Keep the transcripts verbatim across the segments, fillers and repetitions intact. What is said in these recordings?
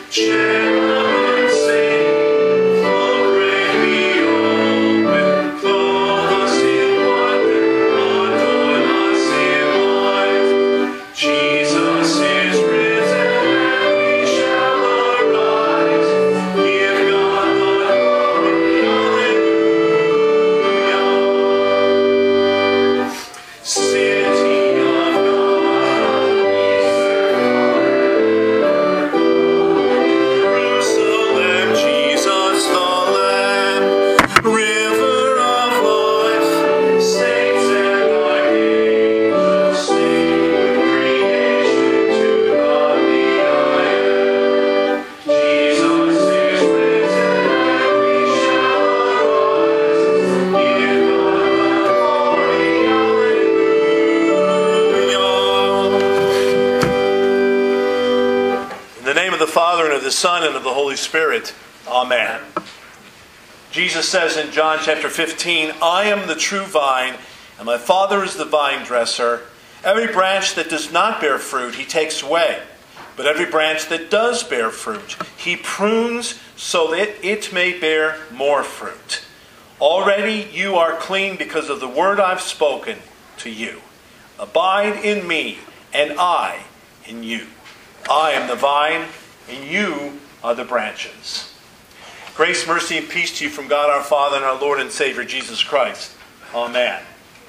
the Son, and of the Holy Spirit. Amen. Jesus says in John chapter fifteen, I am the true vine, and my Father is the vine dresser. Every branch that does not bear fruit, he takes away. But every branch that does bear fruit, he prunes so that it may bear more fruit. Already you are clean because of the word I've spoken to you. Abide in me, and I in you. I am the vine, and you are the branches. Grace, mercy, and peace to you from God our Father and our Lord and Savior Jesus Christ. Amen.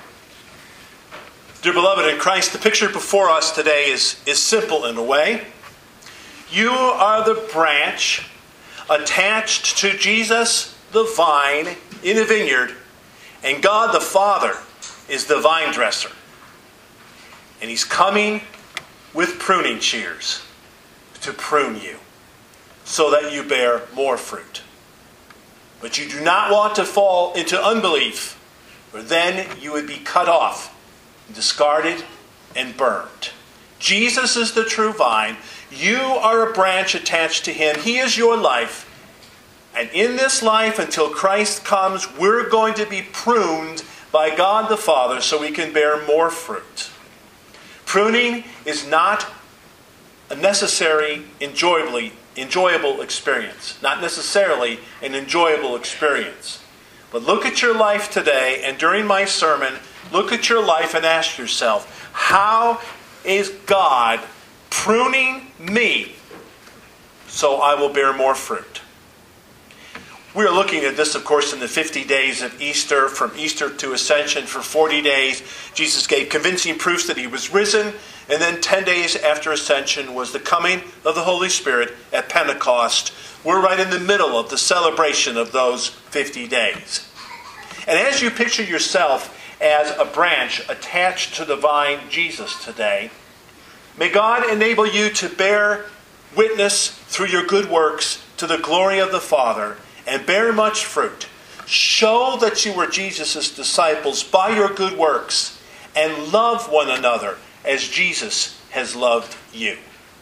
Dear beloved in Christ, the picture before us today is, is simple in a way. You are the branch attached to Jesus, the vine, in a vineyard, and God the Father is the vine dresser. And He's coming with pruning shears to prune you so that you bear more fruit. But you do not want to fall into unbelief, for then you would be cut off, discarded, and burned. Jesus is the true vine. You are a branch attached to Him. He is your life. And in this life, until Christ comes, we're going to be pruned by God the Father so we can bear more fruit. Pruning is not a necessary, enjoyably, enjoyable experience. Not necessarily an enjoyable experience. But look at your life today, and during my sermon, look at your life and ask yourself, how is God pruning me so I will bear more fruit? We are looking at this, of course, in the fifty days of Easter. From Easter to Ascension, for forty days, Jesus gave convincing proofs that He was risen. And then ten days after Ascension was the coming of the Holy Spirit at Pentecost. We're right in the middle of the celebration of those fifty days. And as you picture yourself as a branch attached to the vine Jesus today, may God enable you to bear witness through your good works to the glory of the Father and bear much fruit. Show that you were Jesus' disciples by your good works and love one another as Jesus has loved you.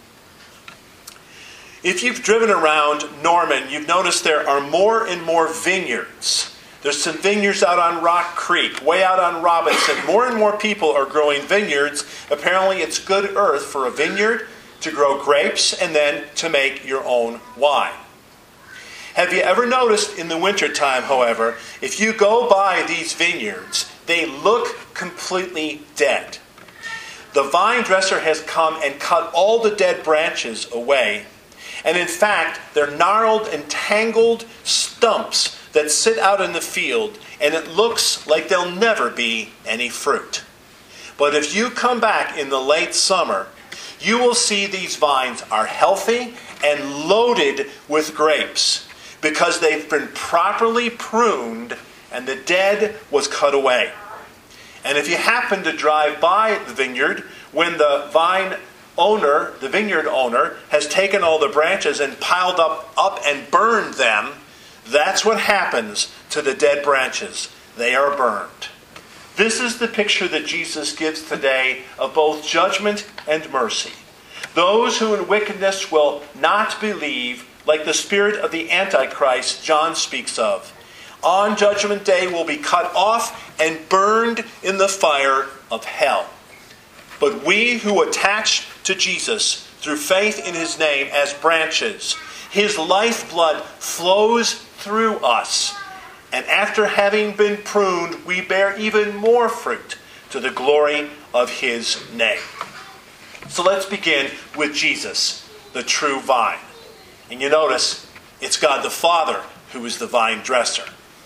If you've driven around Norman, you've noticed there are more and more vineyards. There's some vineyards out on Rock Creek, way out on Robinson. More and more people are growing vineyards. Apparently it's good earth for a vineyard to grow grapes and then to make your own wine. Have you ever noticed in the wintertime, however, if you go by these vineyards, they look completely dead. The vine dresser has come and cut all the dead branches away. And in fact, they're gnarled and tangled stumps that sit out in the field, and it looks like there'll never be any fruit. But if you come back in the late summer, you will see these vines are healthy and loaded with grapes because they've been properly pruned and the dead was cut away. And if you happen to drive by the vineyard when the vine owner, the vineyard owner, has taken all the branches and piled up, up and burned them, that's what happens to the dead branches. They are burned. This is the picture that Jesus gives today of both judgment and mercy. Those who in wickedness will not believe, like the spirit of the Antichrist John speaks of, on Judgment Day will be cut off and burned in the fire of hell. But we who attach to Jesus through faith in his name as branches. His lifeblood flows through us. And after having been pruned, we bear even more fruit to the glory of his name. So let's begin with Jesus, the true vine. And you notice, it's God the Father who is the vine dresser.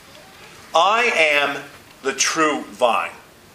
I am the true vine.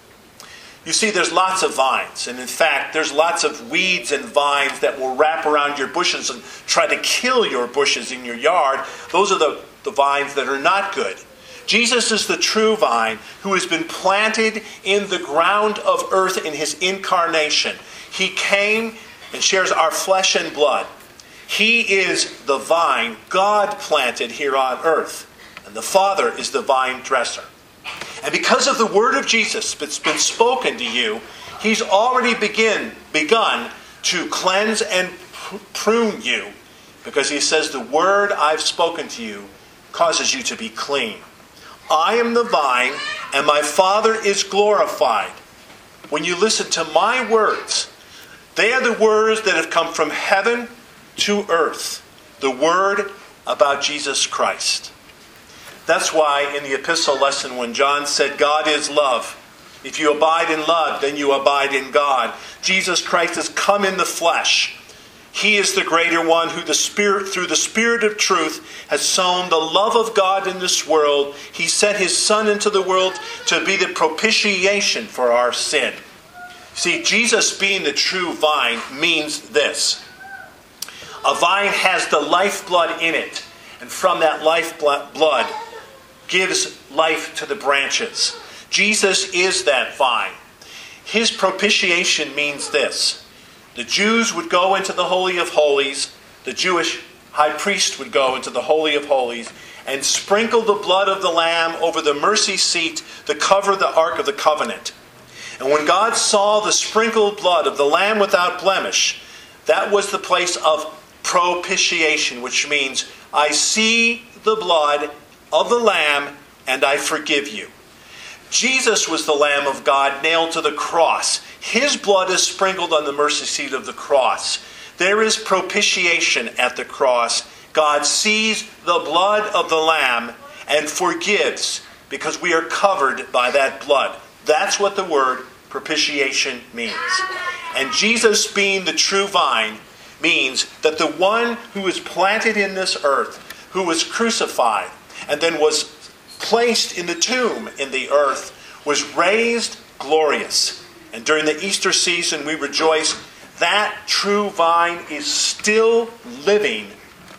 You see, there's lots of vines. And in fact, there's lots of weeds and vines that will wrap around your bushes and try to kill your bushes in your yard. Those are the, the vines that are not good. Jesus is the true vine who has been planted in the ground of earth in his incarnation. He came and shares our flesh and blood. He is the vine God planted here on earth. And the Father is the vine dresser. And because of the word of Jesus that's been spoken to you, he's already begin, begun to cleanse and prune you. Because he says, the word I've spoken to you causes you to be clean. I am the vine, and my Father is glorified. When you listen to my words, they are the words that have come from heaven to earth. The word about Jesus Christ. That's why in the epistle lesson when John said, God is love. If you abide in love, then you abide in God. Jesus Christ has come in the flesh. He is the greater one who the Spirit, through the Spirit of truth, has sown the love of God in this world. He sent his Son into the world to be the propitiation for our sin. See, Jesus being the true vine means this. A vine has the lifeblood in it, and from that lifeblood gives life to the branches. Jesus is that vine. His propitiation means this. The Jews would go into the Holy of Holies. The Jewish high priest would go into the Holy of Holies and sprinkle the blood of the Lamb over the mercy seat to cover the Ark of the Covenant. And when God saw the sprinkled blood of the Lamb without blemish, that was the place of propitiation, which means I see the blood of the Lamb and I forgive you. Jesus was the Lamb of God nailed to the cross. His blood is sprinkled on the mercy seat of the cross. There is propitiation at the cross. God sees the blood of the Lamb and forgives because we are covered by that blood. That's what the word propitiation means. And Jesus being the true vine means that the one who was planted in this earth, who was crucified, and then was placed in the tomb in the earth, was raised glorious. And during the Easter season, we rejoice that true vine is still living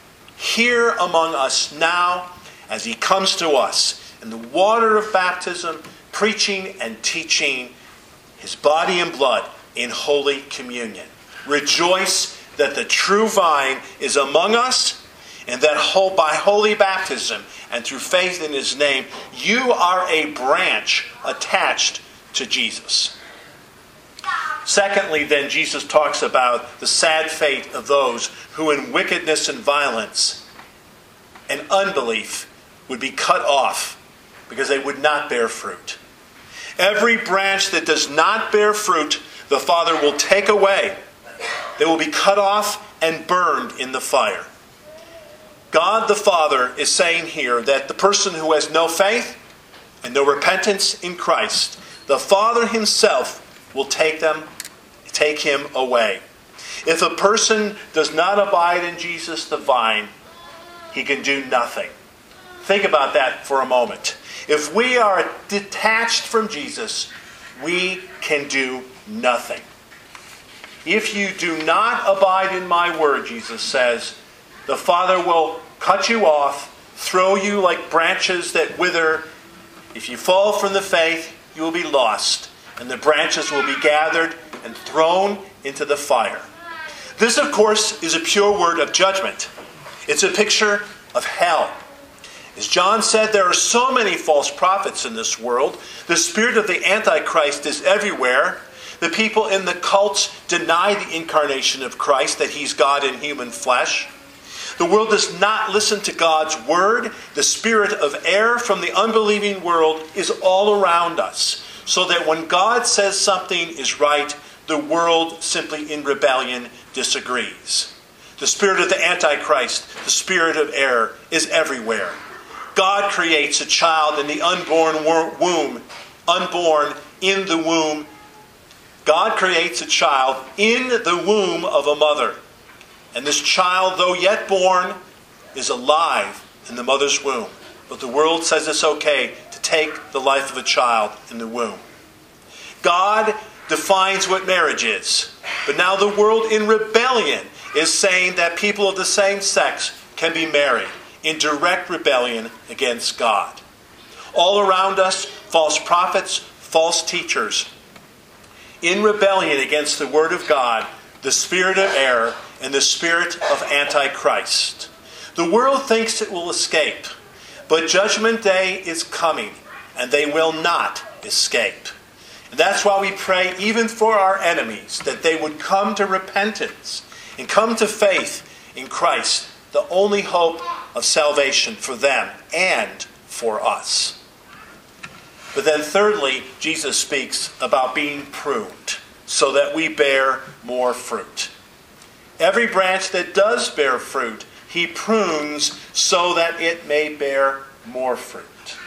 here among us now as he comes to us in the water of baptism, preaching and teaching his body and blood in Holy Communion. Rejoice that the true vine is among us, and that by holy baptism and through faith in his name, you are a branch attached to Jesus. Secondly, then, Jesus talks about the sad fate of those who in wickedness and violence and unbelief would be cut off because they would not bear fruit. Every branch that does not bear fruit, the Father will take away. They will be cut off and burned in the fire. God the Father is saying here that the person who has no faith and no repentance in Christ, the Father himself will take them, take him away. If a person does not abide in Jesus the vine, he can do nothing. Think about that for a moment. If we are detached from Jesus, we can do nothing. If you do not abide in my word, Jesus says, the Father will cut you off, throw you like branches that wither. If you fall from the faith, you will be lost, and the branches will be gathered and thrown into the fire. This, of course, is a pure word of judgment. It's a picture of hell. As John said, there are so many false prophets in this world. The spirit of the Antichrist is everywhere. The people in the cults deny the incarnation of Christ, that he's God in human flesh. The world does not listen to God's word. The spirit of error from the unbelieving world is all around us. So that when God says something is right, the world simply in rebellion disagrees. The spirit of the Antichrist, the spirit of error, is everywhere. God creates a child in the unborn womb, unborn in the womb. God creates a child in the womb of a mother. And this child, though yet born, is alive in the mother's womb. But the world says it's okay to take the life of a child in the womb. God defines what marriage is. But now the world in rebellion is saying that people of the same sex can be married, in direct rebellion against God. All around us, false prophets, false teachers, in rebellion against the Word of God, the spirit of error, and the spirit of Antichrist. The world thinks it will escape, but Judgment Day is coming, and they will not escape. And that's why we pray even for our enemies, that they would come to repentance and come to faith in Christ, the only hope of salvation for them and for us. But then thirdly, Jesus speaks about being pruned so that we bear more fruit. Every branch that does bear fruit, he prunes so that it may bear more fruit.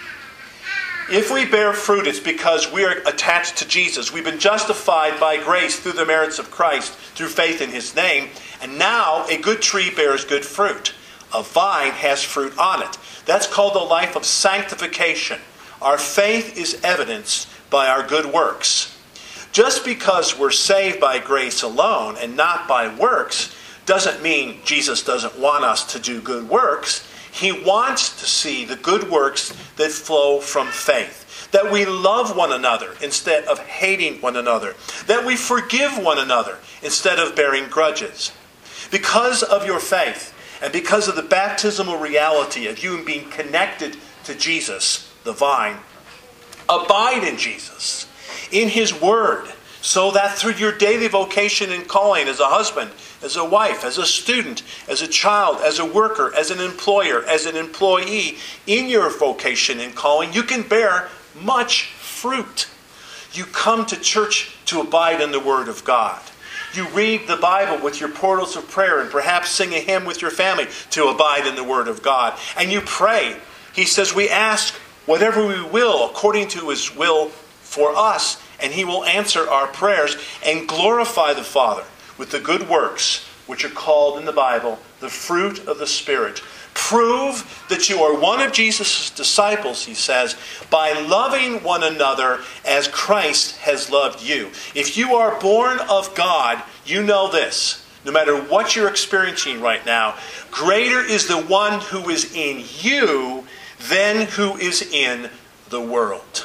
If we bear fruit, it's because we are attached to Jesus. We've been justified by grace through the merits of Christ, through faith in his name. And now a good tree bears good fruit. A vine has fruit on it. That's called the life of sanctification. Our faith is evidenced by our good works. Just because we're saved by grace alone and not by works doesn't mean Jesus doesn't want us to do good works. He wants to see the good works that flow from faith. That we love one another instead of hating one another. That we forgive one another instead of bearing grudges. Because of your faith and because of the baptismal reality of you being connected to Jesus, the vine, abide in Jesus, in his word, so that through your daily vocation and calling as a husband, as a wife, as a student, as a child, as a worker, as an employer, as an employee, in your vocation and calling, you can bear much fruit. You come to church to abide in the Word of God. You read the Bible with your portals of prayer and perhaps sing a hymn with your family to abide in the Word of God. And you pray. He says we ask whatever we will according to his will for us, and he will answer our prayers and glorify the Father with the good works which are called in the Bible the fruit of the Spirit. Prove that you are one of Jesus' disciples, he says, by loving one another as Christ has loved you. If you are born of God, you know this. No matter what you're experiencing right now, greater is the one who is in you than who is in the world.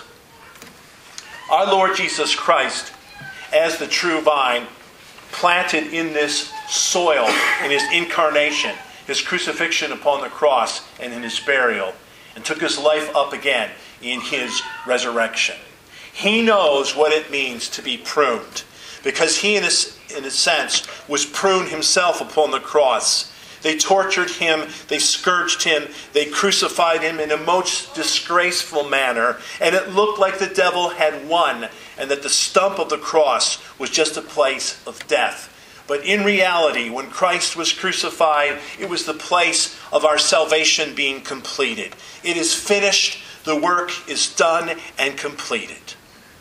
Our Lord Jesus Christ, as the true vine, planted in this soil in his incarnation, his crucifixion upon the cross, and in his burial, and took his life up again in his resurrection. He knows what it means to be pruned, because he, in a, in a sense, was pruned himself upon the cross. They tortured him, they scourged him, they crucified him in a most disgraceful manner, and it looked like the devil had won, and that the stump of the cross was just a place of death. But in reality, when Christ was crucified, it was the place of our salvation being completed. It is finished, the work is done and completed.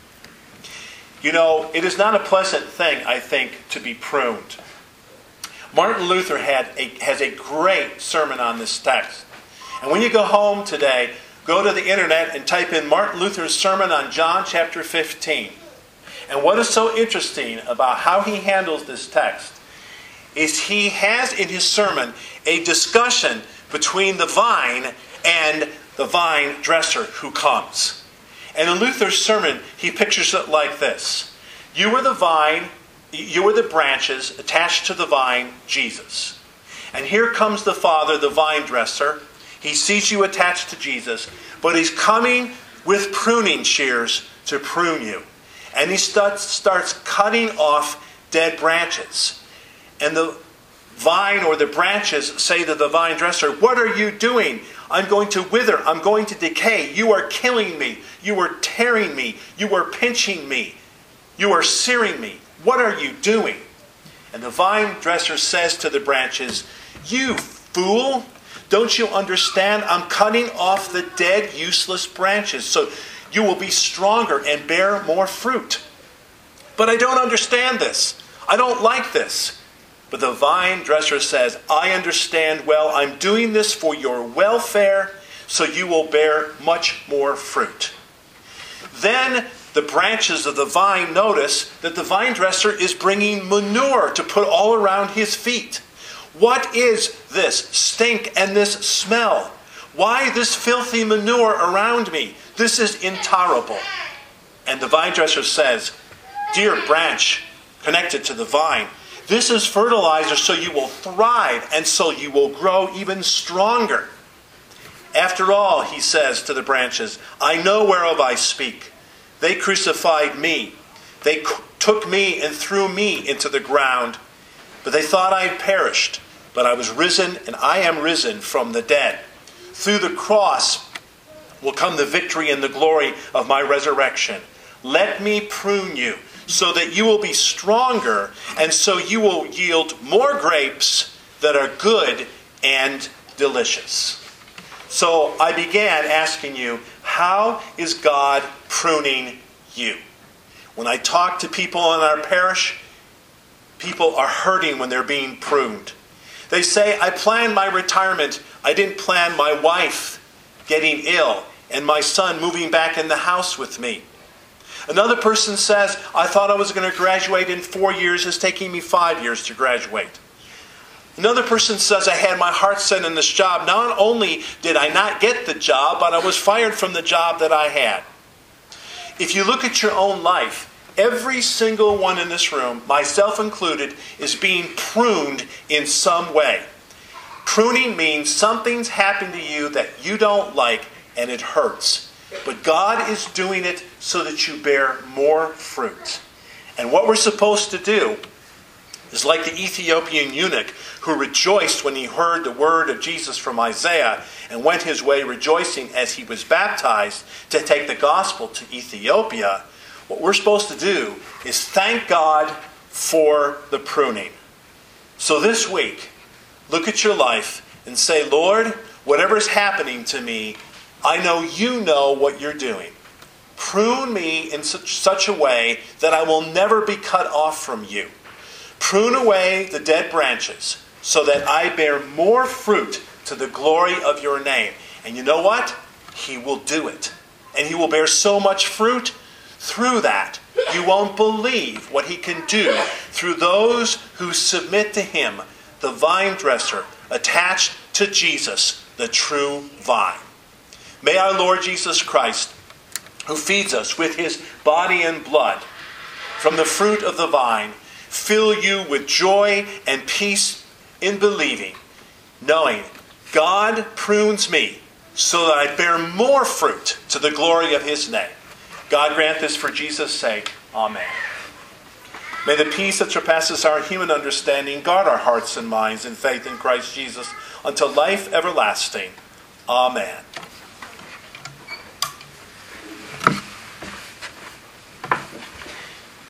You know, it is not a pleasant thing, I think, to be pruned. Martin Luther had a, has a great sermon on this text. And when you go home today, go to the internet and type in Martin Luther's sermon on John chapter fifteen. And what is so interesting about how he handles this text is he has in his sermon a discussion between the vine and the vine dresser who comes. And in Luther's sermon, he pictures it like this. You are the vine, you are the branches attached to the vine, Jesus. And here comes the Father, the vine dresser. He sees you attached to Jesus, but he's coming with pruning shears to prune you. And he starts, starts cutting off dead branches. And the vine or the branches say to the vine dresser, "What are you doing? I'm going to wither. I'm going to decay. You are killing me. You are tearing me. You are pinching me. You are searing me. what are you doing?" And the vine dresser says to the branches, "You fool, don't you understand? I'm cutting off the dead, useless branches so you will be stronger and bear more fruit." "But I don't understand this. I don't like this." But the vine dresser says, "I understand well. I'm doing this for your welfare so you will bear much more fruit." Then the branches of the vine notice that the vine dresser is bringing manure to put all around his feet. "What is this stink and this smell? Why this filthy manure around me? This is intolerable." And the vine dresser says, "Dear branch connected to the vine, this is fertilizer so you will thrive and so you will grow even stronger." "After all," he says to the branches, "I know whereof I speak. They crucified me. They took me and threw me into the ground. But they thought I had perished. But I was risen, and I am risen from the dead. Through the cross will come the victory and the glory of my resurrection. Let me prune you so that you will be stronger, and so you will yield more grapes that are good and delicious." So I began asking you, how is God pruning you? When I talk to people in our parish, people are hurting when they're being pruned. They say, "I planned my retirement. I didn't plan my wife getting ill and my son moving back in the house with me." Another person says, "I thought I was going to graduate in four years. It's taking me five years to graduate." Another person says, "I had my heart set in this job. Not only did I not get the job, but I was fired from the job that I had." If you look at your own life, every single one in this room, myself included, is being pruned in some way. Pruning means something's happened to you that you don't like and it hurts. But God is doing it so that you bear more fruit. And what we're supposed to do is like the Ethiopian eunuch who rejoiced when he heard the word of Jesus from Isaiah and went his way rejoicing as he was baptized to take the gospel to Ethiopia. What we're supposed to do is thank God for the pruning. So this week, look at your life and say, "Lord, whatever is happening to me, I know you know what you're doing. Prune me in such, such a way that I will never be cut off from you. Prune away the dead branches so that I bear more fruit to the glory of your name." And you know what? He will do it. And he will bear so much fruit through that. You won't believe what he can do through those who submit to him, the vine dresser, attached to Jesus, the true vine. May our Lord Jesus Christ, who feeds us with his body and blood from the fruit of the vine, fill you with joy and peace in believing, knowing God prunes me so that I bear more fruit to the glory of his name. God grant this for Jesus' sake. Amen. May the peace that surpasses our human understanding guard our hearts and minds in faith in Christ Jesus unto life everlasting. Amen.